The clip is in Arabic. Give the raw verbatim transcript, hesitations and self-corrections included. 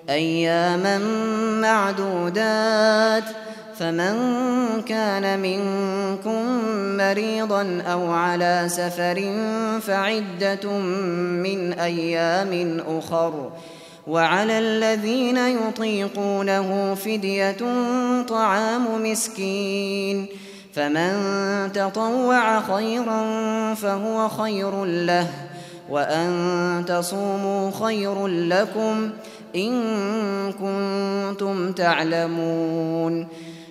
أياما معدودات، فمن كان منكم مريضا أو على سفر فعدة من أيام أخر، وعلى الذين يطيقونه فدية طعام مسكين، فمن تطوع خيرا فهو خير له، وأن تصوموا خير لكم إن كنتم تعلمون.